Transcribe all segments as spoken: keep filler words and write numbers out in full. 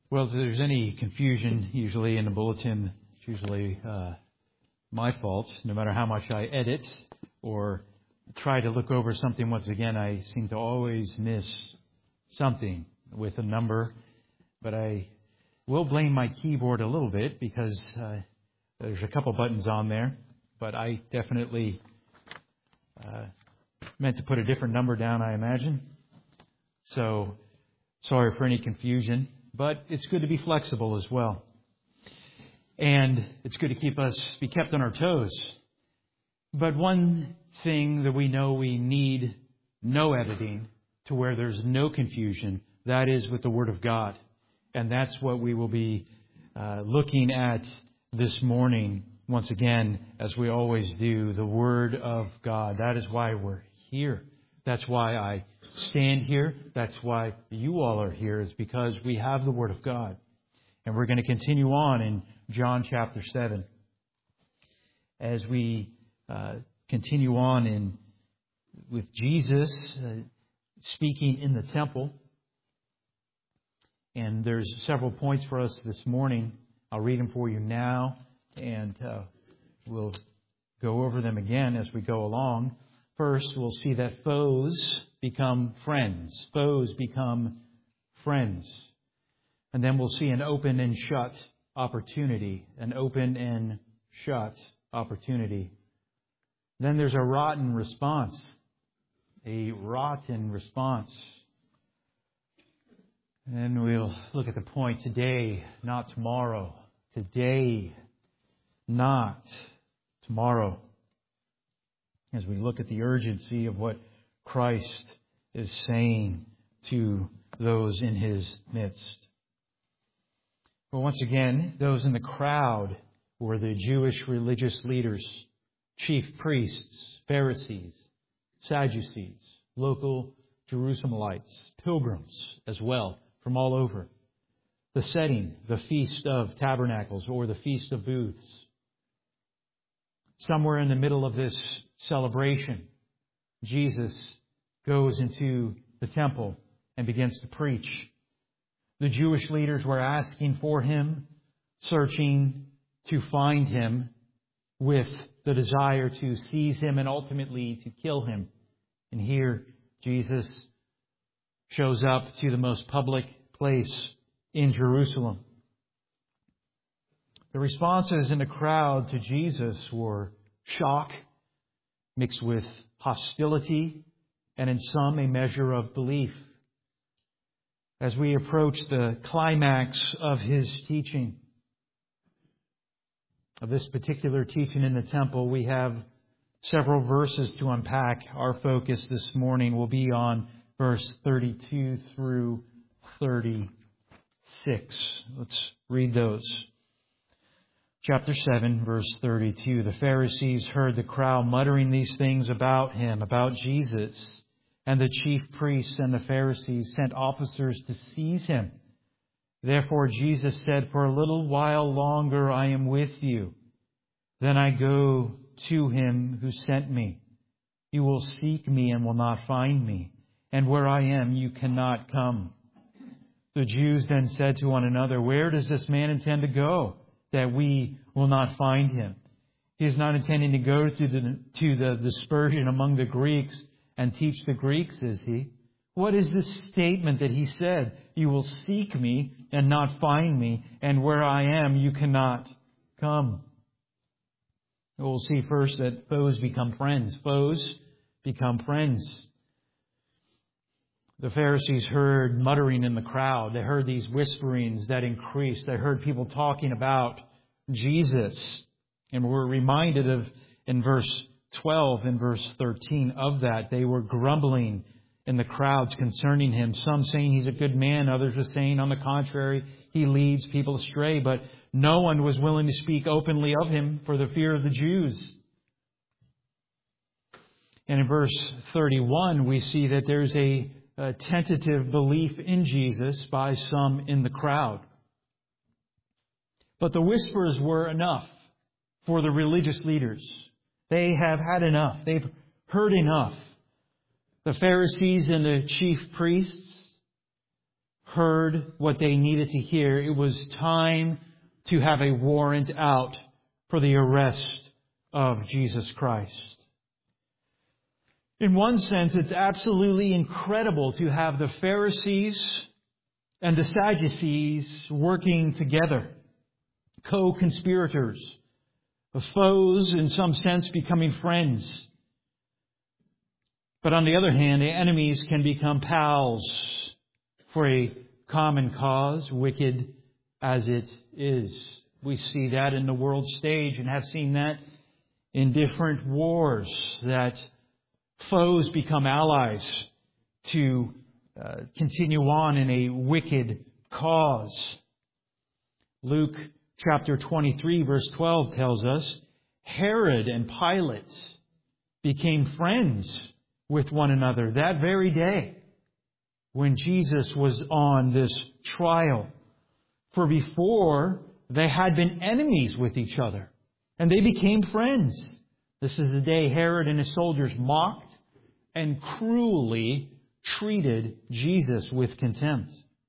Well, if there's any confusion usually in the bulletin, it's usually uh, my fault. No matter how much I edit or try to look over something once again, I seem to always miss something with a number. But I will blame my keyboard a little bit because uh, there's a couple buttons on there. But I definitely uh, meant to put a different number down, I imagine. So sorry for any confusion. But it's good to be flexible as well. And it's good to keep us, be kept on our toes. But one thing that we know we need no editing to where there's no confusion, that is with the Word of God. And that's what we will be uh, looking at this morning, once again, as we always do, the Word of God. That is why we're here. That's why I stand here. That's why you all are here, is because we have the Word of God. And we're going to continue on in John chapter seven. As we uh, continue on in with Jesus uh, speaking in the temple. And there's several points for us this morning. I'll read them for you now, and uh, we'll go over them again as we go along. First, we'll see that foes become friends. Foes become friends. And then we'll see an open and shut opportunity. An open and shut opportunity. Then there's a rotten response. A rotten response. And we'll look at the point today, not tomorrow. Today, not tomorrow. As we look at the urgency of what Christ is saying to those in His midst. Well, once again, those in the crowd were the Jewish religious leaders, chief priests, Pharisees, Sadducees, local Jerusalemites, pilgrims as well from all over. The setting, the Feast of Tabernacles or the Feast of Booths. Somewhere in the middle of this celebration, Jesus goes into the temple and begins to preach. The Jewish leaders were asking for Him, searching to find Him with the desire to seize Him and ultimately to kill Him. And here Jesus shows up to the most public place in Jerusalem. The responses in the crowd to Jesus were shock, mixed with hostility, and in some a measure of belief. As we approach the climax of His teaching, of this particular teaching in the temple, we have several verses to unpack. Our focus this morning will be on verse thirty-two through thirty-six. Let's read those. Chapter seven, verse thirty-two. The Pharisees heard the crowd muttering these things about Him, about Jesus. And the chief priests and the Pharisees sent officers to seize Him. Therefore Jesus said, "For a little while longer I am with you. Then I go to Him who sent me. You will seek me and will not find me. And where I am, you cannot come." The Jews then said to one another, "Where does this man intend to go, that we will not find Him? He is not intending to go to the, to the dispersion among the Greeks and teach the Greeks, is He? What is this statement that He said, 'You will seek me and not find me, and where I am, you cannot come'?" We'll see first that foes become friends. Foes become friends. The Pharisees heard muttering in the crowd. They heard these whisperings that increased. They heard people talking about Jesus. And we're reminded of, in verse twelve and verse thirteen of that, they were grumbling in the crowds concerning Him. Some saying He's a good man. Others were saying, on the contrary, He leads people astray. But no one was willing to speak openly of Him for the fear of the Jews. And in verse thirty-one, we see that there's a A tentative belief in Jesus by some in the crowd. But the whispers were enough for the religious leaders. They have had enough. They've heard enough. The Pharisees and the chief priests heard what they needed to hear. It was time to have a warrant out for the arrest of Jesus Christ. In one sense, it's absolutely incredible to have the Pharisees and the Sadducees working together, co-conspirators, foes in some sense becoming friends. But on the other hand, the enemies can become pals for a common cause, wicked as it is. We see that in the world stage and have seen that in different wars, that foes become allies to uh, continue on in a wicked cause. Luke chapter twenty-three verse twelve tells us, Herod and Pilate became friends with one another that very day when Jesus was on this trial. For before, they had been enemies with each other, and they became friends. This is the day Herod and his soldiers mocked and cruelly treated Jesus with contempt.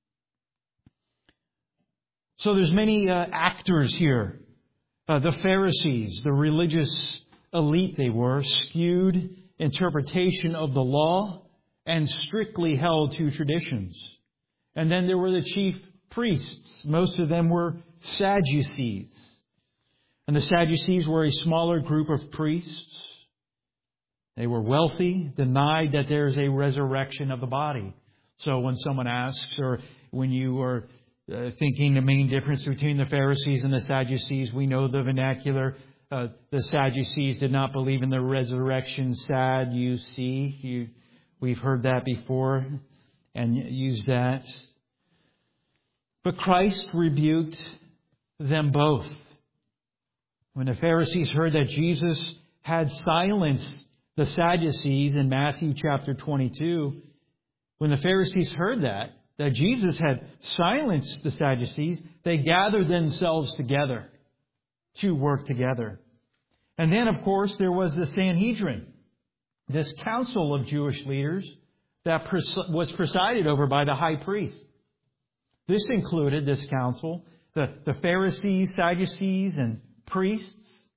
So there's many uh, actors here. Uh, the Pharisees, the religious elite they were, skewed interpretation of the law and strictly held to traditions. And then there were the chief priests. Most of them were Sadducees. And the Sadducees were a smaller group of priests. They were wealthy, denied that there's a resurrection of the body. So when someone asks, or when you are uh, thinking the main difference between the Pharisees and the Sadducees, we know the vernacular. Uh, the Sadducees did not believe in the resurrection. Sad, you see. You, we've heard that before and used that. But Christ rebuked them both. When the Pharisees heard that Jesus had silenced the Sadducees in Matthew chapter twenty-two, when the Pharisees heard that, that Jesus had silenced the Sadducees, they gathered themselves together to work together. And then, of course, there was the Sanhedrin, this council of Jewish leaders that pres- was presided over by the high priest. This included, this council, the, the Pharisees, Sadducees, and priests.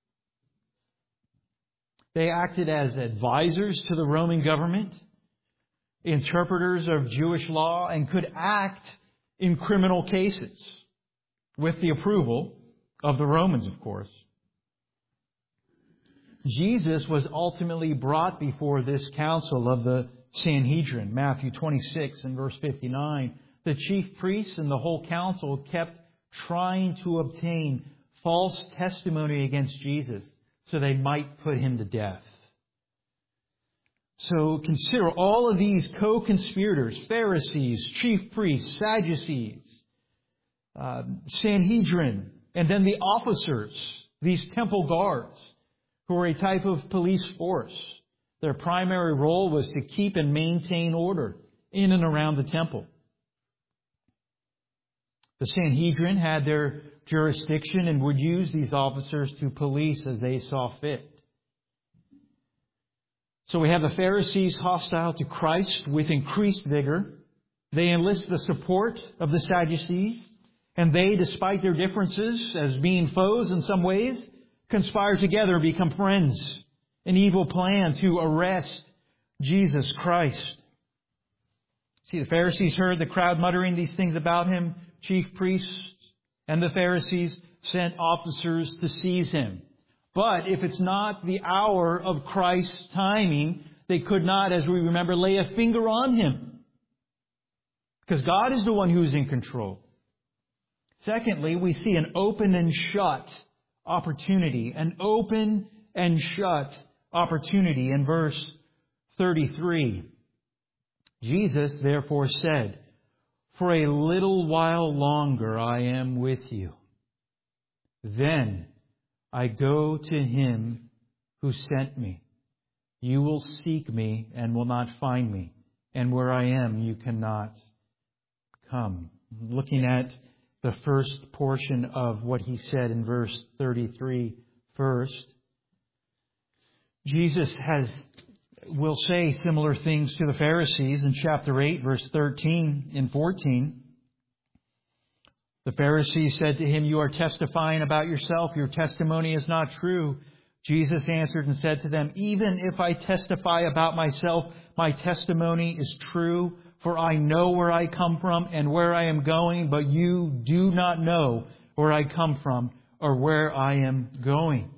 They acted as advisors to the Roman government, interpreters of Jewish law, and could act in criminal cases with the approval of the Romans, of course. Jesus was ultimately brought before this council of the Sanhedrin. Matthew twenty-six and verse fifty-nine. The chief priests and the whole council kept trying to obtain false testimony against Jesus so they might put him to death. So consider all of these co-conspirators, Pharisees, chief priests, Sadducees, uh, Sanhedrin, and then the officers, these temple guards, who were a type of police force. Their primary role was to keep and maintain order in and around the temple. The Sanhedrin had their jurisdiction and would use these officers to police as they saw fit. So we have the Pharisees hostile to Christ with increased vigor. They enlist the support of the Sadducees, and they, despite their differences as being foes in some ways, conspire together and become friends. An evil plan to arrest Jesus Christ. See, the Pharisees heard the crowd muttering these things about him. Chief priests and the Pharisees sent officers to seize him. But if it's not the hour of Christ's timing, they could not, as we remember, lay a finger on him. Because God is the one who's in control. Secondly, we see an open and shut opportunity. An open and shut opportunity in verse thirty-three. Jesus therefore said, "For a little while longer I am with you. Then I go to him who sent me. You will seek me and will not find me. And where I am, you cannot come." Looking at the first portion of what he said in verse thirty-three first. Jesus has will say similar things to the Pharisees in chapter eight, verse thirteen and fourteen. The Pharisees said to him, "You are testifying about yourself. Your testimony is not true." Jesus answered and said to them, "Even if I testify about myself, my testimony is true, for I know where I come from and where I am going, but you do not know where I come from or where I am going."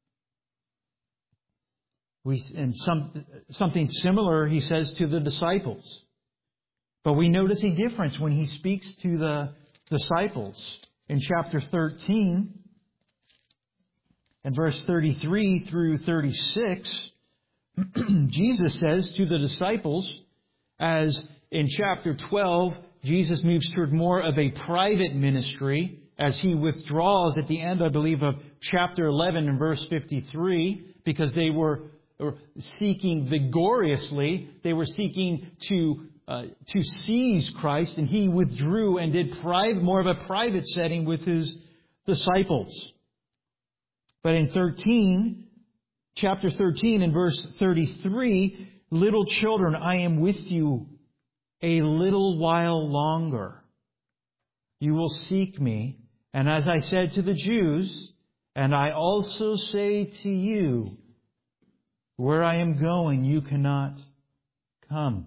We, and some, something similar he says to the disciples. But we notice a difference when he speaks to the disciples. In chapter thirteen, and verse thirty-three through thirty-six, Jesus says to the disciples, as in chapter twelve, Jesus moves toward more of a private ministry as he withdraws at the end, I believe, of chapter eleven and verse fifty-three, because they were seeking vigorously. They were seeking to uh, to seize Christ, and he withdrew and did private, more of a private setting with his disciples. But in thirteen, chapter thirteen and verse thirty-three, "Little children, I am with you a little while longer. You will seek me. And as I said to the Jews, and I also say to you, where I am going, you cannot come.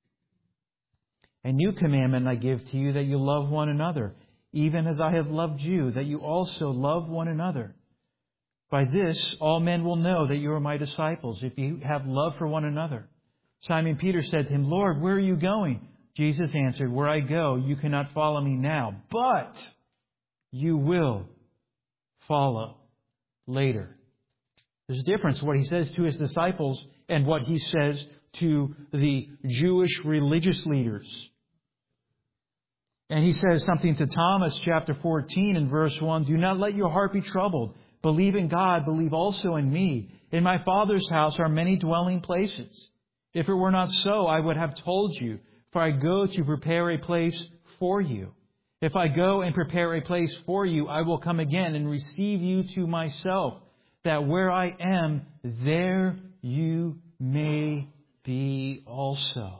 A new commandment I give to you, that you love one another, even as I have loved you, that you also love one another. By this, all men will know that you are my disciples, if you have love for one another." Simon Peter said to him, "Lord, where are you going?" Jesus answered, "Where I go, you cannot follow me now, but you will follow later." There's a difference what he says to his disciples and what he says to the Jewish religious leaders. And he says something to Thomas, chapter fourteen and verse one, "Do not let your heart be troubled. Believe in God, believe also in me. In my Father's house are many dwelling places. If it were not so, I would have told you, for I go to prepare a place for you. If I go and prepare a place for you, I will come again and receive you to myself, that where I am, there you may be also."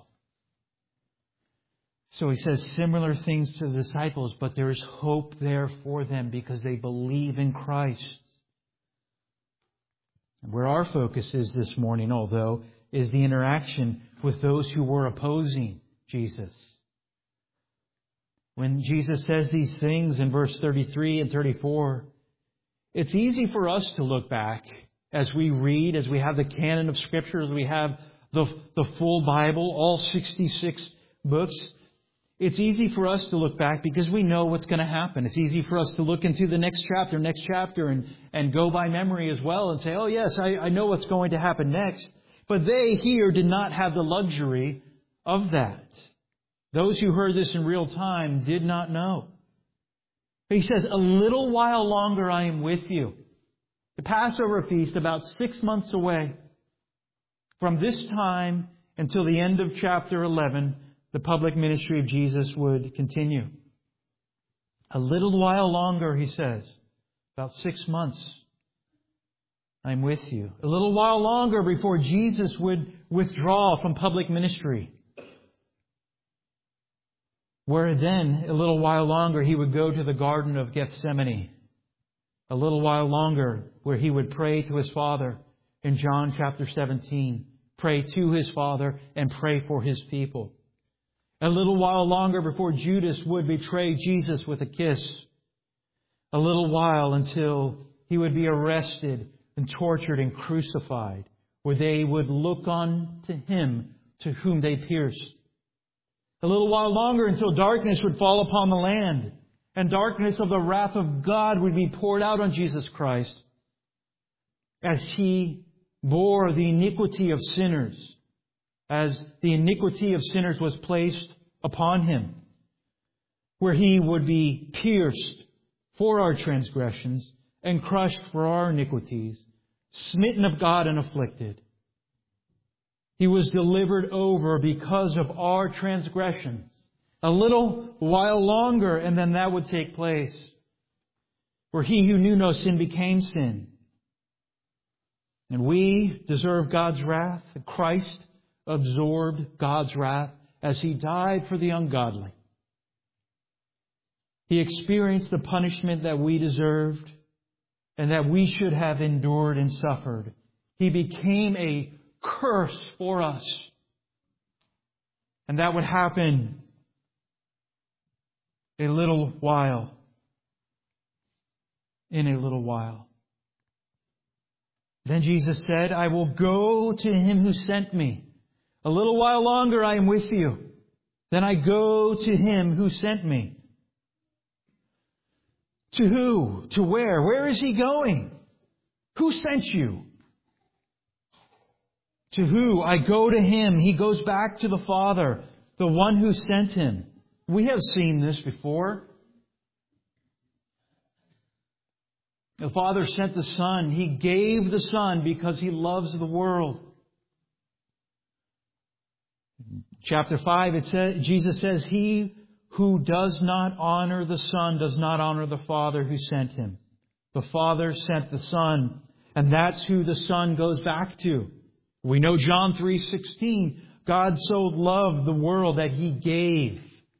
So he says similar things to the disciples, but there is hope there for them because they believe in Christ. And where our focus is this morning, although, is the interaction with those who were opposing Jesus. When Jesus says these things in verse thirty-three and thirty-four, it's easy for us to look back as we read, as we have the canon of Scripture, as we have the, the full Bible, all sixty-six books. It's easy for us to look back because we know what's going to happen. It's easy for us to look into the next chapter, next chapter, and, and go by memory as well and say, oh yes, I, I know what's going to happen next. But they here did not have the luxury of that. Those who heard this in real time did not know. He says, "A little while longer I am with you." The Passover feast, about six months away. From this time until the end of chapter eleven, the public ministry of Jesus would continue. A little while longer, he says, about six months, I'm with you. A little while longer before Jesus would withdraw from public ministry. Where then, a little while longer, he would go to the Garden of Gethsemane. A little while longer, where he would pray to his Father in John chapter seventeen. Pray to his Father and pray for his people. A little while longer before Judas would betray Jesus with a kiss. A little while until he would be arrested and tortured and crucified, where they would look on to him to whom they pierced. A little while longer until darkness would fall upon the land, and darkness of the wrath of God would be poured out on Jesus Christ as he bore the iniquity of sinners, as the iniquity of sinners was placed upon him, where he would be pierced for our transgressions and crushed for our iniquities, smitten of God and afflicted. He was delivered over because of our transgressions. A little while longer, and then that would take place, where he who knew no sin became sin. And we deserve God's wrath. Christ absorbed God's wrath as he died for the ungodly. He experienced the punishment that we deserved and that we should have endured and suffered. He became a curse for us. And that would happen a little while. In a little while. Then Jesus said, I will go to Him who sent me. A little while longer I am with you. Then I go to Him who sent me. To who? To where? Where is He going? Who sent you? To who? I go to Him. He goes back to the Father, the one who sent Him. We have seen this before. The Father sent the Son. He gave the Son because He loves the world. Chapter five, it says, Jesus says, He who does not honor the Son does not honor the Father who sent Him. The Father sent the Son, and that's who the Son goes back to. We know John three sixteen, God so loved the world that He gave.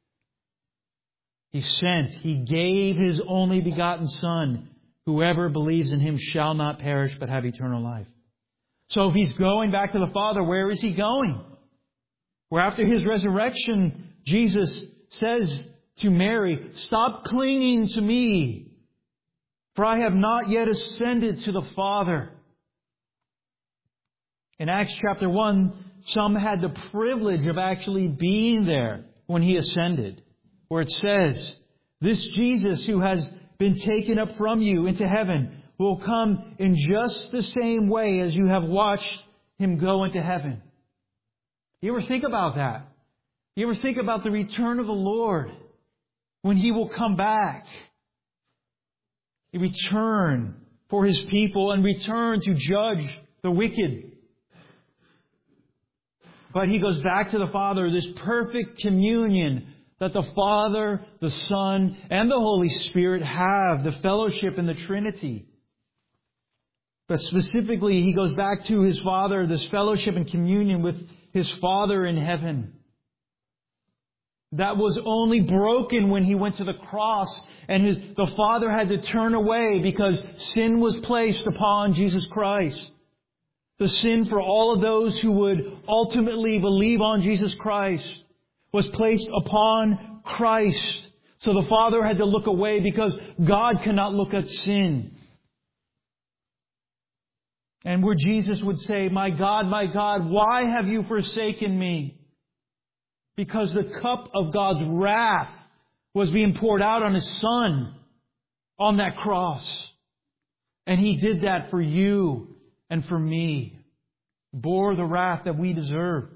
He sent. He gave His only begotten Son. Whoever believes in Him shall not perish but have eternal life. So if He's going back to the Father, where is He going? Where after His resurrection, Jesus says to Mary, stop clinging to me, for I have not yet ascended to the Father. In Acts chapter one, some had the privilege of actually being there when He ascended, where it says, this Jesus who has been taken up from you into heaven will come in just the same way as you have watched Him go into heaven. You ever think about that? You ever think about the return of the Lord when He will come back? He return for His people and return to judge the wicked. But He goes back to the Father, this perfect communion that the Father, the Son, and the Holy Spirit have, the fellowship in the Trinity. But specifically, He goes back to His Father, this fellowship and communion with His Father in heaven. That was only broken when He went to the cross and his, the Father had to turn away because sin was placed upon Jesus Christ. The sin for all of those who would ultimately believe on Jesus Christ was placed upon Christ. So the Father had to look away because God cannot look at sin. And where Jesus would say, my God, my God, why have you forsaken me? Because the cup of God's wrath was being poured out on His Son on that cross. And He did that for you and for me. Bore the wrath that we deserve.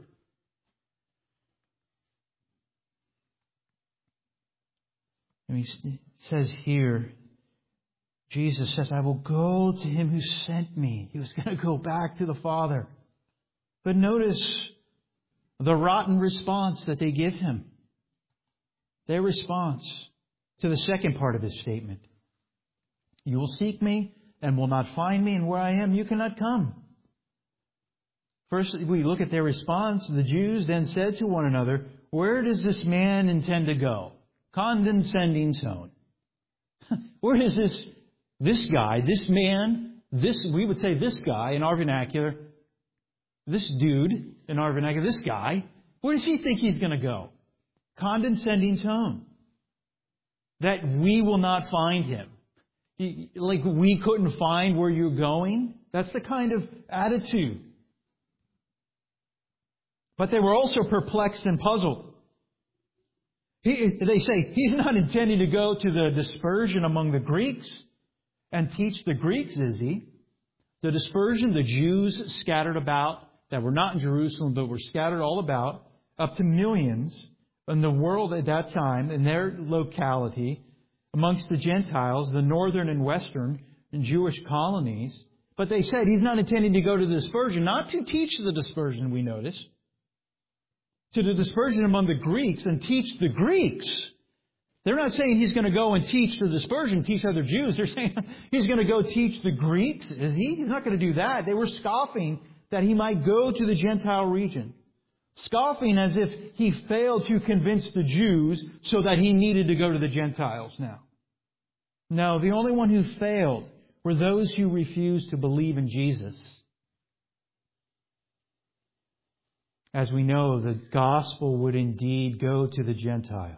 And He says here, Jesus says, I will go to Him who sent me. He was going to go back to the Father. But notice the rotten response that they give Him. Their response to the second part of His statement. You will seek me and will not find me, and where I am you cannot come. First, we look at their response. The Jews then said to one another, where does this man intend to go? Condescending tone. Where does this, this guy, this man, this, we would say this guy in our vernacular, this dude in our vernacular, this guy, where does he think he's going to go? Condescending tone. That we will not find him. Like we couldn't find where you're going. That's the kind of attitude. But they were also perplexed and puzzled. He, they say, he's not intending to go to the dispersion among the Greeks and teach the Greeks, is he? The dispersion, the Jews scattered about, that were not in Jerusalem, but were scattered all about, up to millions in the world at that time, in their locality, amongst the Gentiles, the northern and western and Jewish colonies. But they said he's not intending to go to the dispersion, not to teach the dispersion, we notice. To the dispersion among the Greeks and teach the Greeks. They're not saying he's going to go and teach the dispersion, teach other Jews. They're saying he's going to go teach the Greeks. Is he? He's not going to do that. They were scoffing that he might go to the Gentile region. Scoffing as if He failed to convince the Jews so that He needed to go to the Gentiles now. No, the only one who failed were those who refused to believe in Jesus. As we know, the gospel would indeed go to the Gentiles.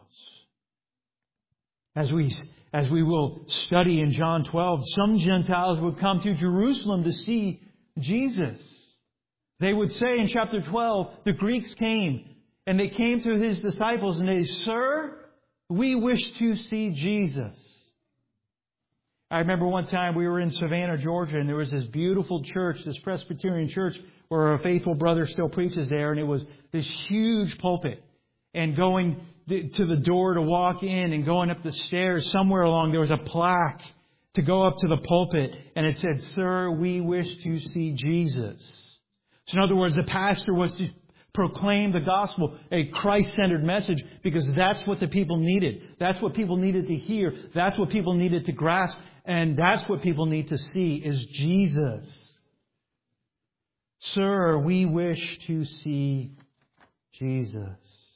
As we, as we will study in John twelve, some Gentiles would come to Jerusalem to see Jesus. They would say in chapter twelve, the Greeks came, and they came to His disciples and they, "Sir, we wish to see Jesus." I remember one time we were in Savannah, Georgia, and there was this beautiful church, this Presbyterian church, where a faithful brother still preaches there, and it was this huge pulpit. And going to the door to walk in and going up the stairs, somewhere along there was a plaque to go up to the pulpit, and it said, "Sir, we wish to see Jesus." So in other words, the pastor was to proclaim the gospel, a Christ-centered message, because that's what the people needed. That's what people needed to hear. That's what people needed to grasp. And that's what people need to see, is Jesus. "Sir, we wish to see Jesus."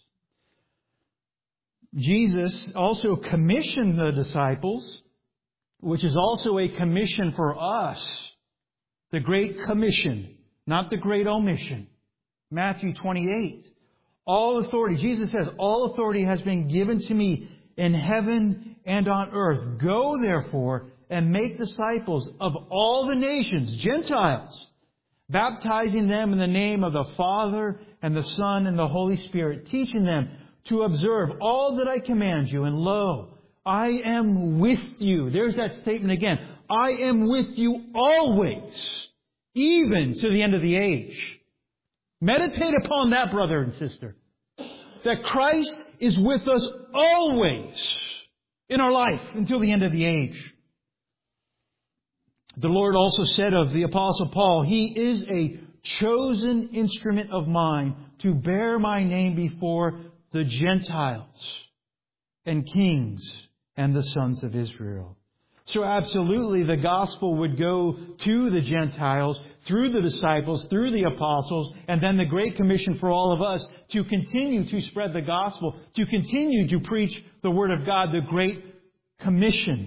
Jesus also commissioned the disciples, which is also a commission for us. The Great Commission, not the Great Omission. Matthew twenty-eight. All authority, Jesus says, "All authority has been given to me in heaven and on earth. Go, therefore, and make disciples of all the nations," Gentiles, "baptizing them in the name of the Father and the Son and the Holy Spirit, teaching them to observe all that I command you. And lo, I am with you." There's that statement again. "I am with you always, even to the end of the age." Meditate upon that, brother and sister. That Christ is with us always in our life until the end of the age. The Lord also said of the Apostle Paul, "He is a chosen instrument of mine to bear my name before the Gentiles and kings and the sons of Israel." So absolutely the gospel would go to the Gentiles through the disciples, through the apostles, and then the Great Commission for all of us to continue to spread the gospel, to continue to preach the Word of God, the Great Commission.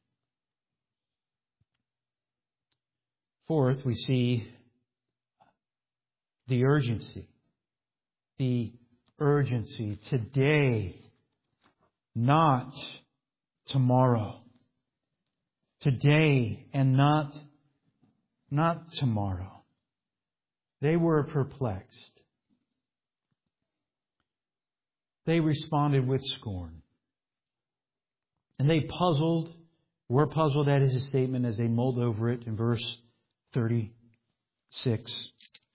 Fourth, we see the urgency. The urgency. Today, not tomorrow. Today and not, not tomorrow. They were perplexed. They responded with scorn. And they puzzled, were puzzled at His statement as they mulled over it in verse thirty-six.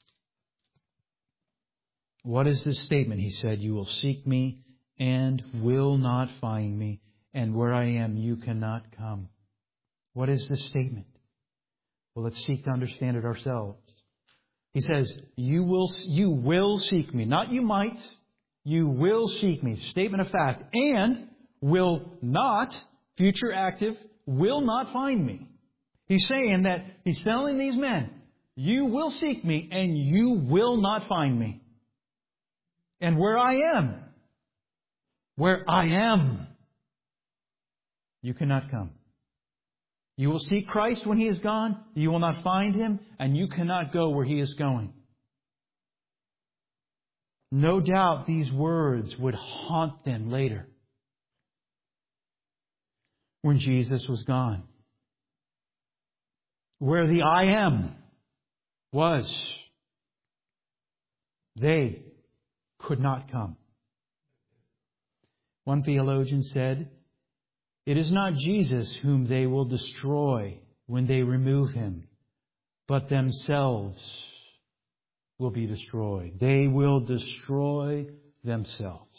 "What is this statement?" He said. "You will seek me and will not find me, and where I am you cannot come." What is this statement? Well, let's seek to understand it ourselves. He says, you will, you will seek me. Not you might. You will seek me. Statement of fact. And will not, future active, will not find me. He's saying that He's telling these men, you will seek me and you will not find me. And where I am, where I am, you cannot come. You will seek Christ when He is gone. You will not find Him, and you cannot go where He is going. No doubt these words would haunt them later when Jesus was gone. Where the I am was, they could not come. One theologian said, "It is not Jesus whom they will destroy when they remove Him, but themselves will be destroyed." They will destroy themselves.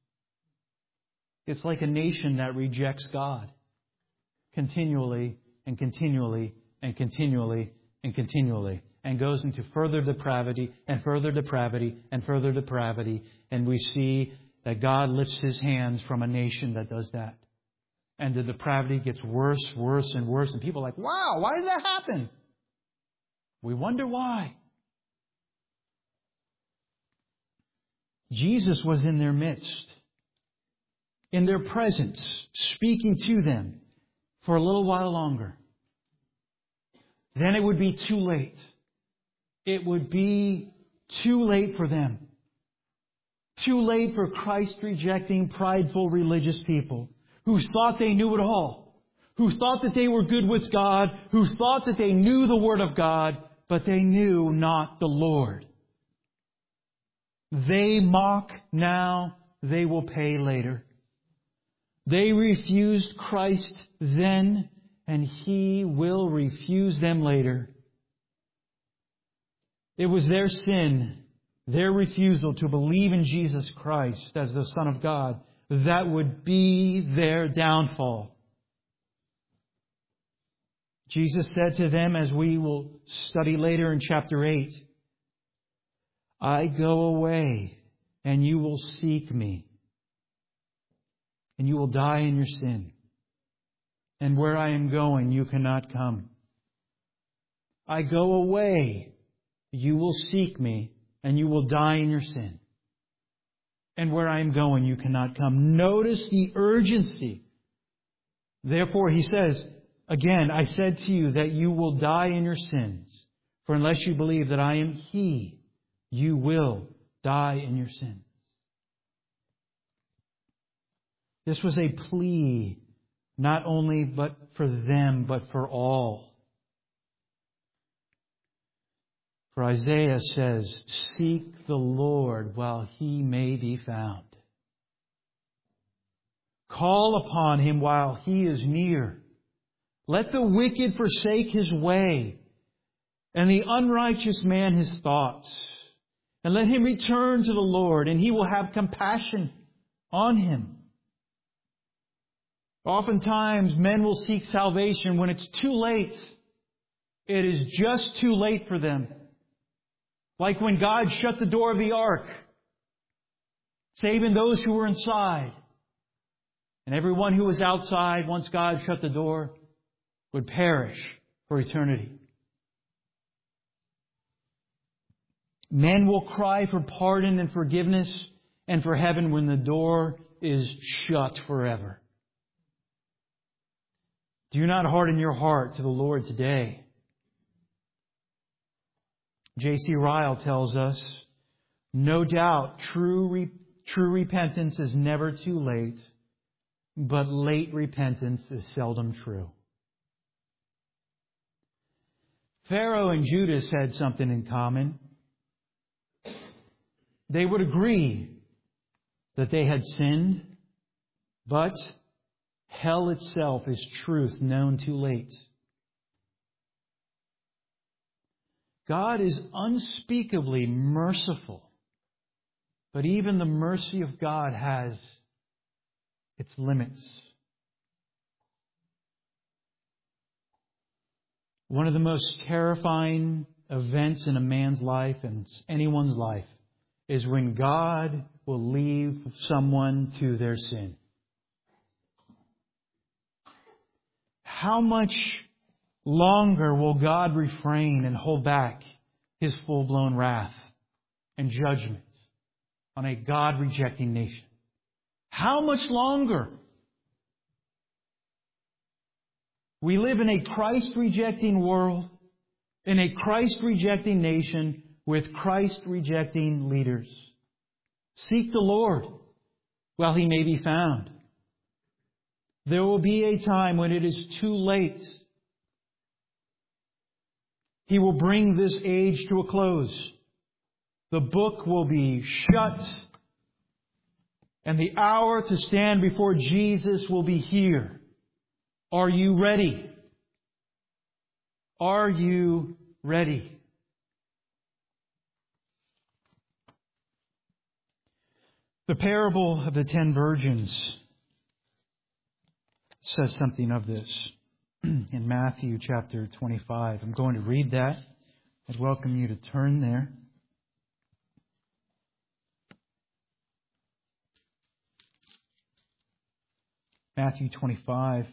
It's like a nation that rejects God continually and continually and continually and continually, and goes into further depravity and further depravity and further depravity. And we see that God lifts His hands from a nation that does that. And the depravity gets worse, worse, and worse. And people are like, wow, why did that happen? We wonder why. Jesus was in their midst, in their presence, speaking to them for a little while longer. Then it would be too late. It would be too late for them. Too late for Christ-rejecting, prideful religious people who thought they knew it all, who thought that they were good with God, who thought that they knew the Word of God, but they knew not the Lord. They mock now, they will pay later. They refused Christ then, and He will refuse them later. It was their sin, their refusal to believe in Jesus Christ as the Son of God, that would be their downfall. Jesus said to them, as we will study later in chapter eight, I go away, and you will seek me, and you will die in your sin. And where I am going, you cannot come. I go away, you will seek me, and you will die in your sin. And where I am going, you cannot come. Notice the urgency. Therefore, He says, again, I said to you that you will die in your sins. For unless you believe that I am He, you will die in your sins. This was a plea, not only but for them, but for all. For Isaiah says, seek the Lord while He may be found. Call upon Him while He is near. Let the wicked forsake his way, and the unrighteous man his thoughts. And let him return to the Lord, and He will have compassion on him. Oftentimes, men will seek salvation when it's too late. It is just too late for them. Like when God shut the door of the ark, saving those who were inside. And everyone who was outside, once God shut the door, would perish for eternity. Men will cry for pardon and forgiveness and for heaven when the door is shut forever. Do not harden your heart to the Lord today. J C Ryle tells us, no doubt true, re- true repentance is never too late, but late repentance is seldom true. Pharaoh and Judas had something in common. They would agree that they had sinned, but hell itself is truth known too late. God is unspeakably merciful, but even the mercy of God has its limits. One of the most terrifying events in a man's life and anyone's life is when God will leave someone to their sin. How much longer will God refrain and hold back His full-blown wrath and judgment on a God-rejecting nation? How much longer? We live in a Christ-rejecting world, in a Christ-rejecting nation, with Christ-rejecting leaders. Seek the Lord while He may be found. There will be a time when it is too late. He will bring this age to a close. The book will be shut, and the hour to stand before Jesus will be here. Are you ready? Are you ready? The parable of the ten virgins says something of this in Matthew chapter twenty-five. I'm going to read that. I'd welcome you to turn there. Matthew twenty-five.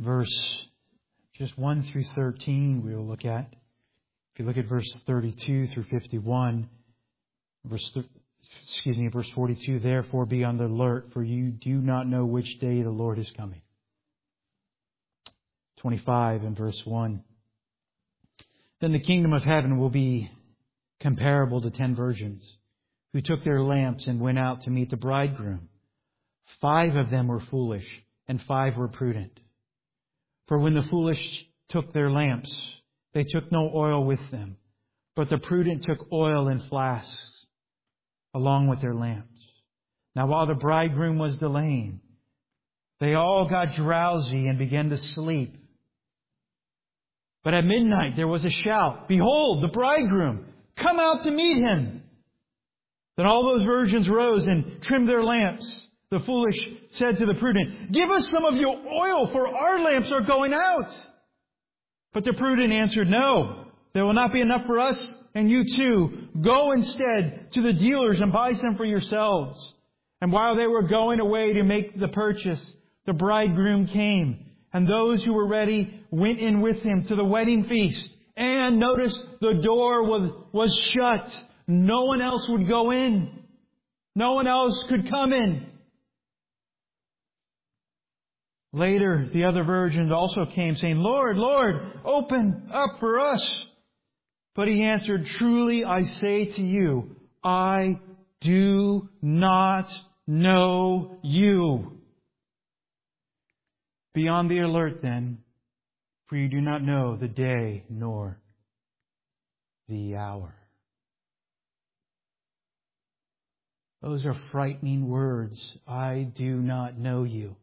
verse just one through thirteen we will look at. If you look at verse thirty-two through fifty-one, verse th- excuse me, verse forty-two, therefore be on the alert, for you do not know which day the Lord is coming. twenty-five and verse one. Then the kingdom of heaven will be comparable to ten virgins who took their lamps and went out to meet the bridegroom. Five of them were foolish and five were prudent. For when the foolish took their lamps, they took no oil with them, but the prudent took oil in flasks along with their lamps. Now while the bridegroom was delaying, they all got drowsy and began to sleep. But at midnight there was a shout, behold, the bridegroom, come out to meet him. Then all those virgins rose and trimmed their lamps. The foolish said to the prudent, give us some of your oil, for our lamps are going out. But the prudent answered, no, there will not be enough for us and you too. Go instead to the dealers and buy some for yourselves. And while they were going away to make the purchase, the bridegroom came, and those who were ready went in with him to the wedding feast. And notice the door was, was shut. No one else would go in. No one else could come in. Later, the other virgins also came, saying, Lord, Lord, open up for us. But he answered, truly I say to you, I do not know you. Be on the alert then, for you do not know the day nor the hour. Those are frightening words. I do not know you.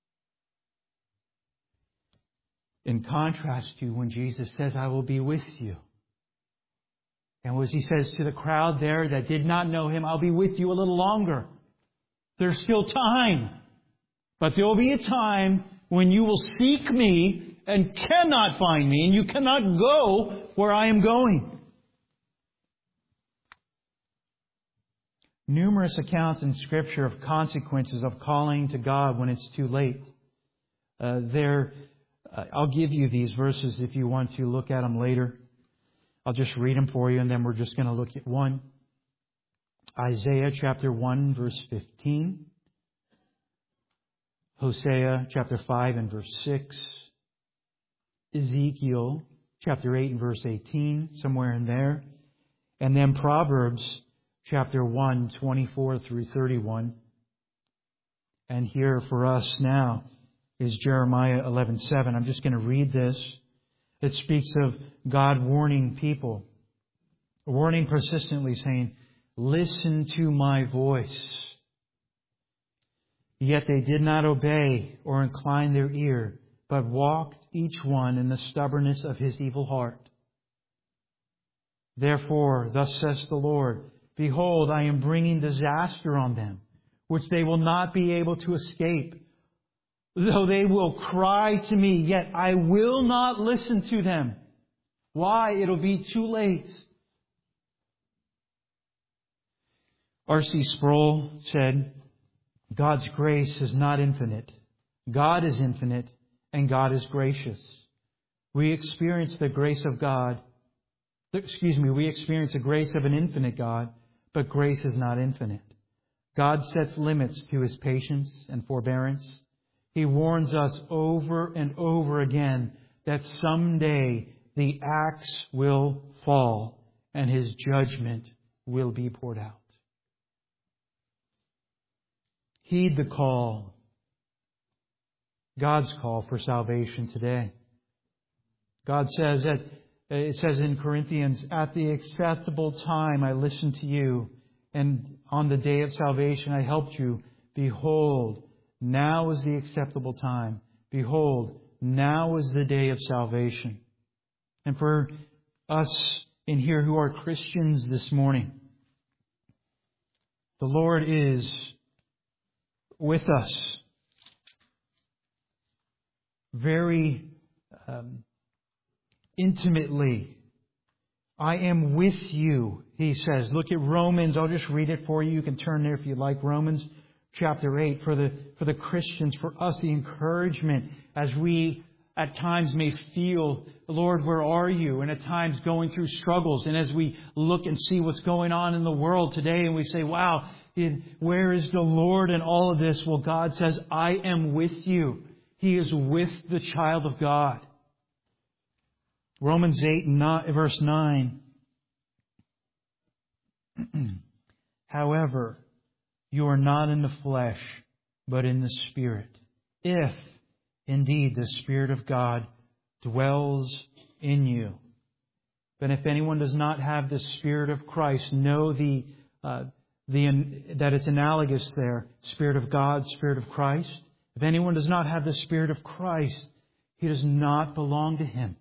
In contrast to when Jesus says, I will be with you. And as he says to the crowd there that did not know him, I'll be with you a little longer. There's still time. But there will be a time when you will seek me and cannot find me, and you cannot go where I am going. Numerous accounts in Scripture of consequences of calling to God when it's too late. Uh, there, uh, I'll give you these verses if you want to look at them later. I'll just read them for you, and then we're just going to look at one. Isaiah chapter one, verse fifteen. Hosea chapter five and verse six. Ezekiel chapter eight and verse eighteen, somewhere in there. And then Proverbs chapter one, twenty-four through thirty-one. And here for us now is Jeremiah eleven seven. I'm just going to read this. It speaks of God warning people, warning persistently, saying, listen to my voice. Yet they did not obey or incline their ear, but walked each one in the stubbornness of his evil heart. Therefore, thus says the Lord, behold, I am bringing disaster on them, which they will not be able to escape. Though they will cry to me, yet I will not listen to them. Why? It'll be too late. R C Sproul said, God's grace is not infinite. God is infinite, and God is gracious. We experience the grace of God. Excuse me, we experience the grace of an infinite God, but grace is not infinite. God sets limits to His patience and forbearance. He warns us over and over again that someday the axe will fall and His judgment will be poured out. Heed the call, God's call for salvation today. God says that, it says in Corinthians, at the acceptable time I listened to you, and on the day of salvation I helped you. Behold, now is the acceptable time. Behold, now is the day of salvation. And for us in here who are Christians this morning, the Lord is with us very um, intimately. I am with you, He says. Look at Romans. I'll just read it for you. You can turn there if you like. Romans chapter eight, for the for the Christians, for us, the encouragement as we at times may feel, Lord, where are you? And at times going through struggles. And as we look and see what's going on in the world today and we say, wow, where is the Lord in all of this? Well, God says, I am with you. He is with the child of God. Romans eight, verse nine. However, you are not in the flesh, but in the Spirit. If indeed the Spirit of God dwells in you. But if anyone does not have the Spirit of Christ, know the, uh, the that it's analogous there. Spirit of God, Spirit of Christ. If anyone does not have the Spirit of Christ, he does not belong to Him.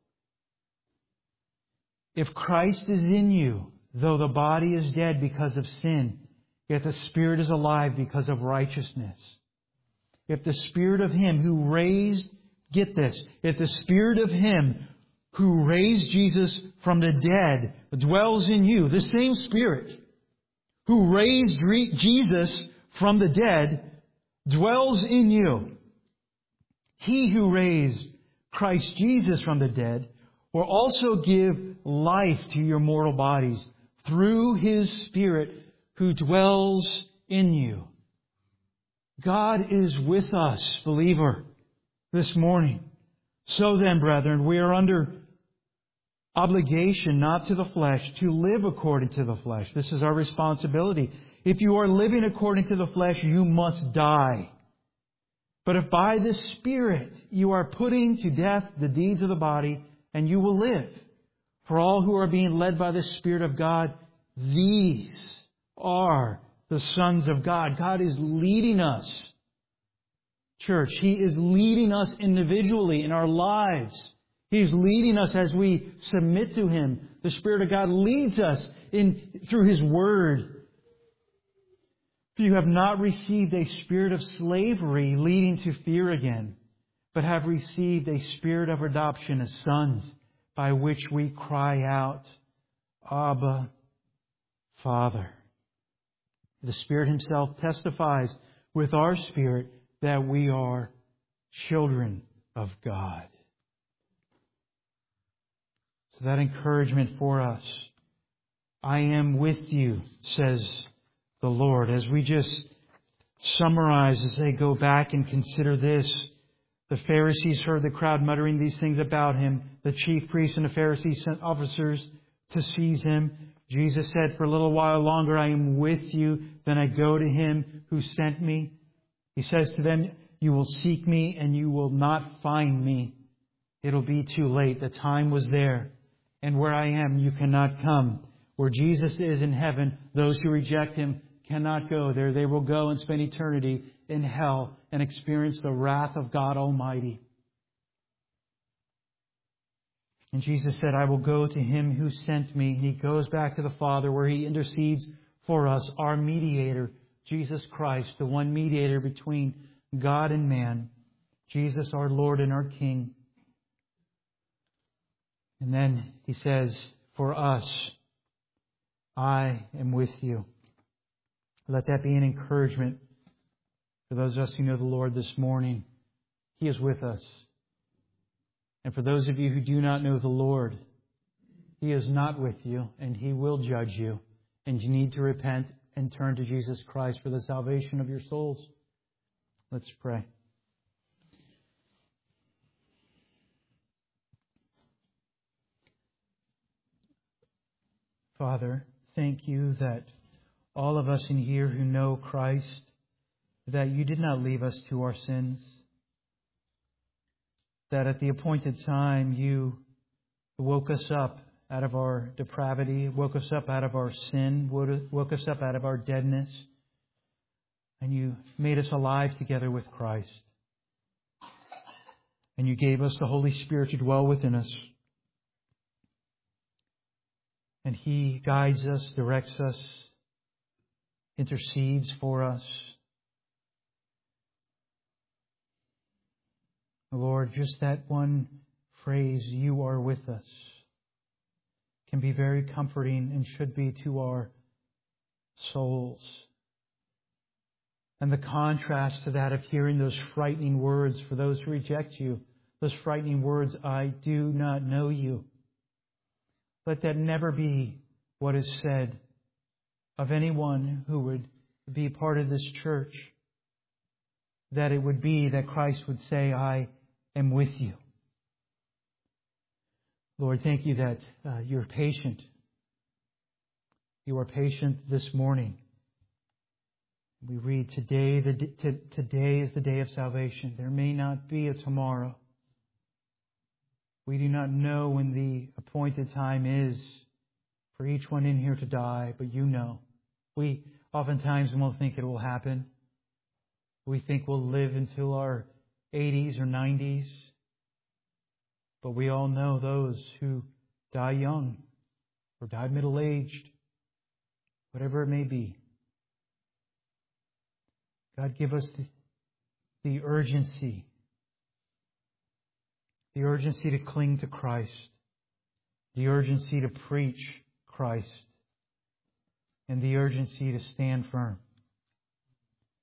If Christ is in you, though the body is dead because of sin, yet the Spirit is alive because of righteousness. If the Spirit of Him who raised, get this, if the Spirit of Him who raised Jesus from the dead dwells in you, the same Spirit who raised Jesus from the dead dwells in you. He who raised Christ Jesus from the dead will also give life to your mortal bodies through His Spirit who dwells in you. God is with us, believer, this morning. So then, brethren, we are under obligation, not to the flesh, to live according to the flesh. This is our responsibility. If you are living according to the flesh, you must die. But if by the Spirit you are putting to death the deeds of the body, and you will live. For all who are being led by the Spirit of God, these are the sons of God. God is leading us. Church, He is leading us individually in our lives. He's leading us as we submit to Him. The Spirit of God leads us in through His Word. For you have not received a spirit of slavery leading to fear again, but have received a spirit of adoption as sons, by which we cry out, Abba, Father. The Spirit Himself testifies with our spirit that we are children of God. So that encouragement for us. I am with you, says the Lord. As we just summarize, as they go back and consider this, the Pharisees heard the crowd muttering these things about Him. The chief priests and the Pharisees sent officers to seize Him. Jesus said, for a little while longer I am with you, then I go to Him who sent me. He says to them, you will seek me and you will not find me. It'll be too late. The time was there. And where I am, you cannot come. Where Jesus is in heaven, those who reject Him cannot go there. They will go and spend eternity in hell and experience the wrath of God Almighty. And Jesus said, I will go to Him who sent me. He goes back to the Father where He intercedes for us, our mediator, Jesus Christ, the one mediator between God and man, Jesus our Lord and our King. And then He says, for us, I am with you. Let that be an encouragement for those of us who know the Lord this morning. He is with us. And for those of you who do not know the Lord, He is not with you and He will judge you. And you need to repent and turn to Jesus Christ for the salvation of your souls. Let's pray. Father, thank you that all of us in here who know Christ, that you did not leave us to our sins. That at the appointed time you woke us up out of our depravity, woke us up out of our sin, woke us up out of our deadness, and you made us alive together with Christ. And you gave us the Holy Spirit to dwell within us. And He guides us, directs us, intercedes for us. Lord, just that one phrase, you are with us, can be very comforting and should be to our souls. And the contrast to that of hearing those frightening words for those who reject you, those frightening words, I do not know you. Let that never be what is said of anyone who would be part of this church. That it would be that Christ would say, I am with you. Lord, thank you that uh, you're patient. You are patient this morning. We read today, the, t- today is the day of salvation. There may not be a tomorrow. We do not know when the appointed time is for each one in here to die, but you know. We oftentimes won't think it will happen. We think we'll live until our eighties or nineties. But we all know those who die young or die middle-aged, whatever it may be. God, give us the, the urgency, the urgency to cling to Christ, the urgency to preach Christ, and the urgency to stand firm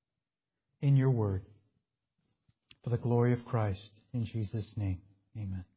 in your word for the glory of Christ. In Jesus' name, amen.